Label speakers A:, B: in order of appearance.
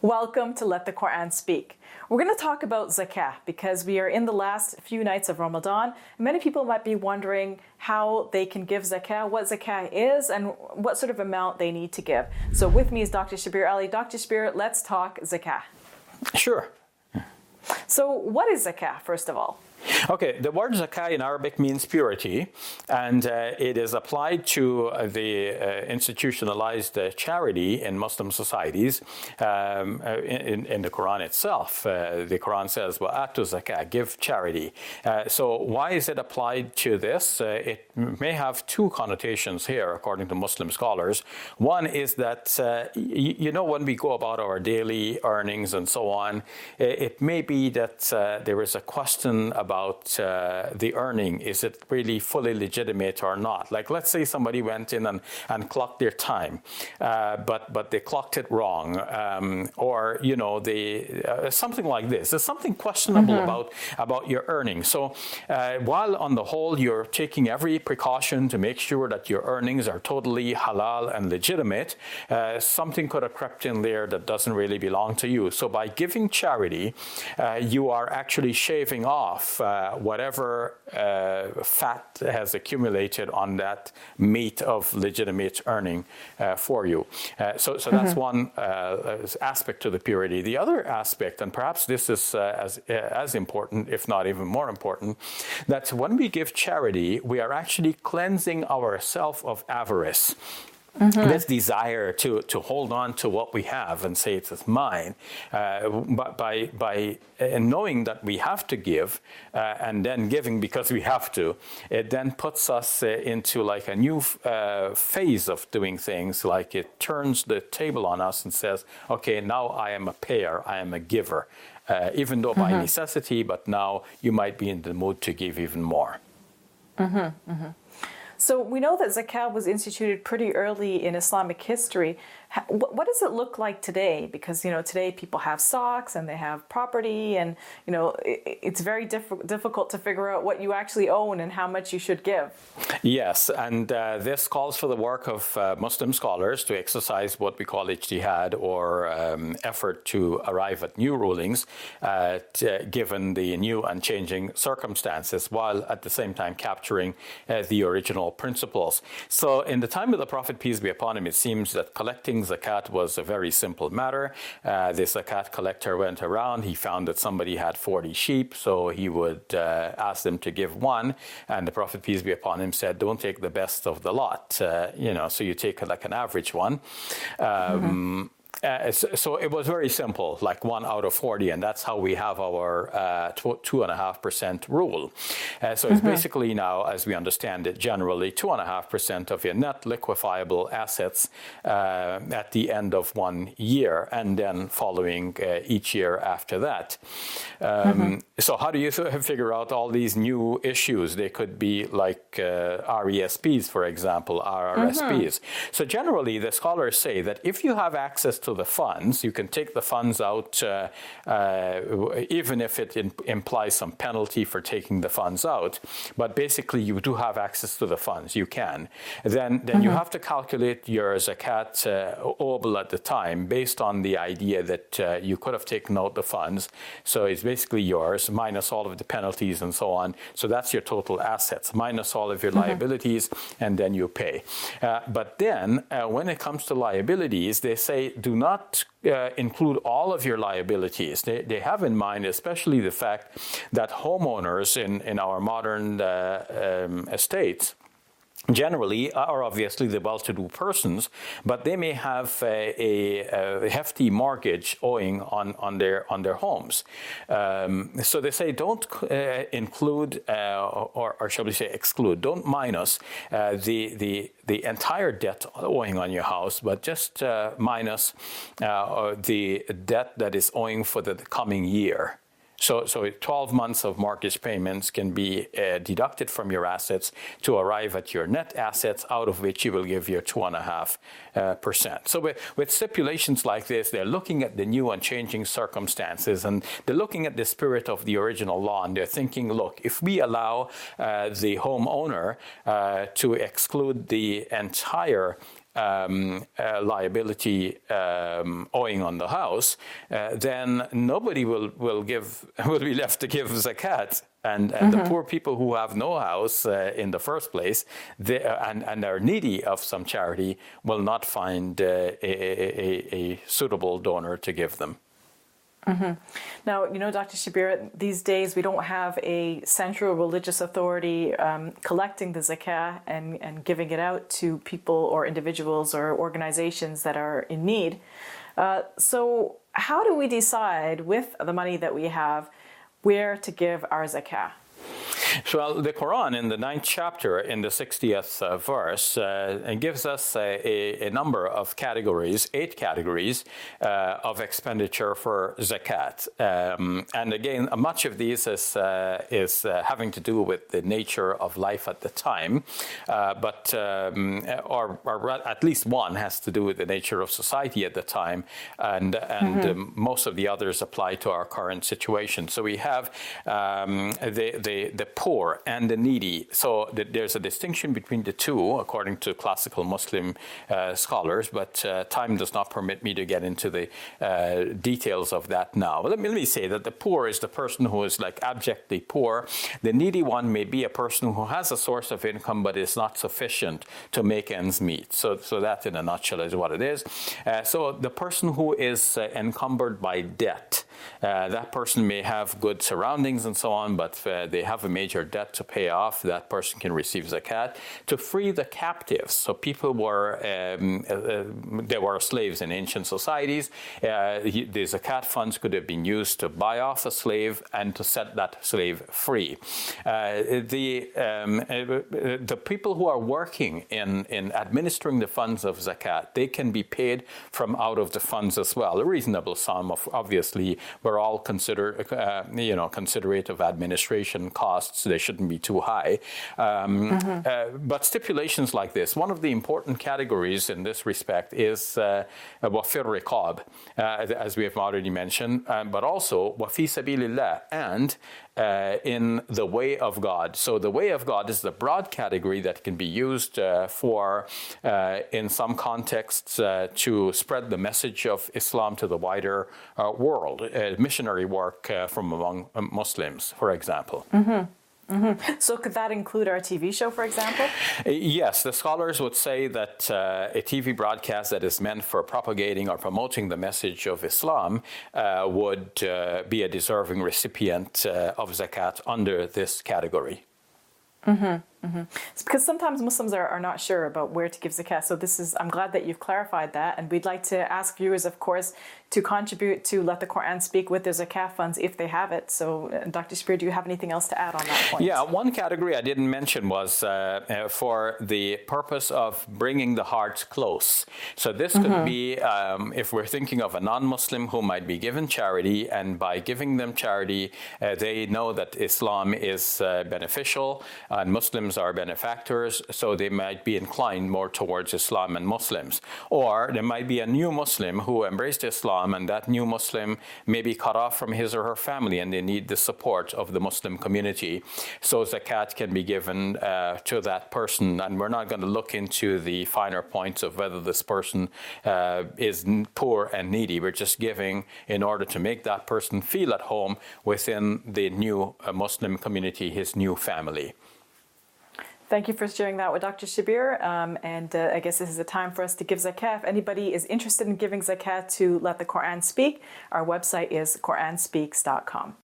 A: Welcome to Let the Quran Speak. We're going to talk about zakah because we are in the last few nights of Ramadan. Many people might be wondering how they can give zakah, what zakah is, and what sort of amount they need to give. So with me is Dr. Shabir Ali. Dr. Shabir, let's talk zakah.
B: Sure.
A: So what is zakah, first of all?
B: Okay, the word zakah in Arabic means purity, and it is applied to the institutionalized charity in Muslim societies. In the Quran itself, the Quran says, "Wa'atu zakah," give charity. So why is it applied to this? It may have two connotations here, according to Muslim scholars. One is that, when we go about our daily earnings and so on, it may be that there is a question about the earning. Is it really fully legitimate or not? Like, let's say somebody went in and clocked their time, but they clocked it wrong, or something like this. There's something questionable about your earnings. So while on the whole you're taking every precaution to make sure that your earnings are totally halal and legitimate, something could have crept in there that doesn't really belong to you. So by giving charity, you are actually shaving off whatever fat has accumulated on that meat of legitimate earning for you. So that's one aspect to the purity. The other aspect, and perhaps this is as important, if not even more important, that when we give charity, we are actually cleansing ourselves of avarice. This desire to hold on to what we have and say it is mine, but by knowing that we have to give and then giving because we have to, it then puts us into like a new phase of doing things. Like it turns the table on us and says, okay, now I am a payer, I am a giver, even though by necessity, but now you might be in the mood to give even more.
A: So we know that zakah was instituted pretty early in Islamic history. What does it look like today? Because, today people have stocks and they have property and, it's very difficult to figure out what you actually own and how much you should give.
B: Yes, and this calls for the work of Muslim scholars to exercise what we call ijtihad, or effort to arrive at new rulings given the new and changing circumstances, while at the same time capturing the original principles. So in the time of the Prophet, peace be upon him, it seems that collecting zakat was a very simple matter. The zakat collector went around, he found that somebody had 40 sheep, so he would ask them to give one, and the Prophet, peace be upon him, said, don't take the best of the lot, so you take like an average one. So it was very simple, like 1 out of 40, and that's how we have our 2.5% rule. So it's basically now, as we understand it, generally 2.5% of your net liquefiable assets at the end of 1 year, and then following each year after that. So how do you figure out all these new issues? They could be like RESPs, for example, RRSPs. So generally, the scholars say that if you have access to the funds, you can take the funds out, even if it implies some penalty for taking the funds out. But basically, you do have access to the funds. You can. Then you have to calculate your zakat obl at the time based on the idea that you could have taken out the funds. So it's basically yours, minus all of the penalties and so on. So that's your total assets, minus all of your liabilities, and then you pay. But then, when it comes to liabilities, they say do not include all of your liabilities. They have in mind especially the fact that homeowners in our modern estates generally are obviously the well-to-do persons, but they may have a hefty mortgage owing on their homes. So they say don't include, or shall we say exclude, don't minus the entire debt owing on your house, but just minus the debt that is owing for the coming year. So 12 months of mortgage payments can be deducted from your assets to arrive at your net assets, out of which you will give your 2.5%. So with stipulations like this, they're looking at the new and changing circumstances, and they're looking at the spirit of the original law, and they're thinking, look, if we allow the homeowner to exclude the entire liability owing on the house, then nobody will be left to give zakat. And the poor people who have no house in the first place, and are needy of some charity, will not find a suitable donor to give them.
A: Now, Dr. Shabir, these days we don't have a central religious authority collecting the zakah and giving it out to people or individuals or organizations that are in need. So how do we decide with the money that we have where to give our zakah?
B: So the Quran in the 9th chapter, in the 60th verse, gives us a number of categories, 8 categories of expenditure for zakat. And again, much of these is having to do with the nature of life at the time, or at least one has to do with the nature of society at the time, and most of the others apply to our current situation. So we have the poor and the needy. So there's a distinction between the two, according to classical Muslim scholars, but time does not permit me to get into the details of that now. Let me say that the poor is the person who is like abjectly poor. The needy one may be a person who has a source of income, but is not sufficient to make ends meet. So that, in a nutshell, is what it is. So the person who is encumbered by debt, that person may have good surroundings and so on, but they have a major debt to pay off. That person can receive zakat. To free the captives, so people were they were slaves in ancient societies. The zakat funds could have been used to buy off a slave and to set that slave free. The people who are working in administering the funds of zakat, they can be paid from out of the funds as well. A reasonable sum of, obviously, we're all considerate of administration costs. They shouldn't be too high. But stipulations like this, one of the important categories in this respect is wafir riqab, as we have already mentioned, but also wafi sabilillah, and in the way of God. So the way of God is the broad category that can be used for, in some contexts, to spread the message of Islam to the wider world, missionary work from among Muslims, for example.
A: So could that include our TV show, for example?
B: Yes, the scholars would say that a TV broadcast that is meant for propagating or promoting the message of Islam would be a deserving recipient of zakat under this category. It's
A: because sometimes Muslims are not sure about where to give zakat. So I'm glad that you've clarified that. And we'd like to ask viewers, of course, to contribute to Let the Quran Speak with their zakat funds if they have it. So Dr. Shabir, do you have anything else to add on that point?
B: Yeah, one category I didn't mention was for the purpose of bringing the hearts close. So this could be, if we're thinking of a non-Muslim who might be given charity, and by giving them charity, they know that Islam is beneficial and Muslims are benefactors, so they might be inclined more towards Islam and Muslims. Or there might be a new Muslim who embraced Islam, and that new Muslim may be cut off from his or her family, and they need the support of the Muslim community. So zakat can be given to that person, and we're not going to look into the finer points of whether this person is poor and needy. We're just giving in order to make that person feel at home within the new Muslim community, his new family.
A: Thank you for sharing that with Dr. Shabir. And I guess this is a time for us to give zakat. If anybody is interested in giving zakat to Let the Quran Speak, our website is QuranSpeaks.com.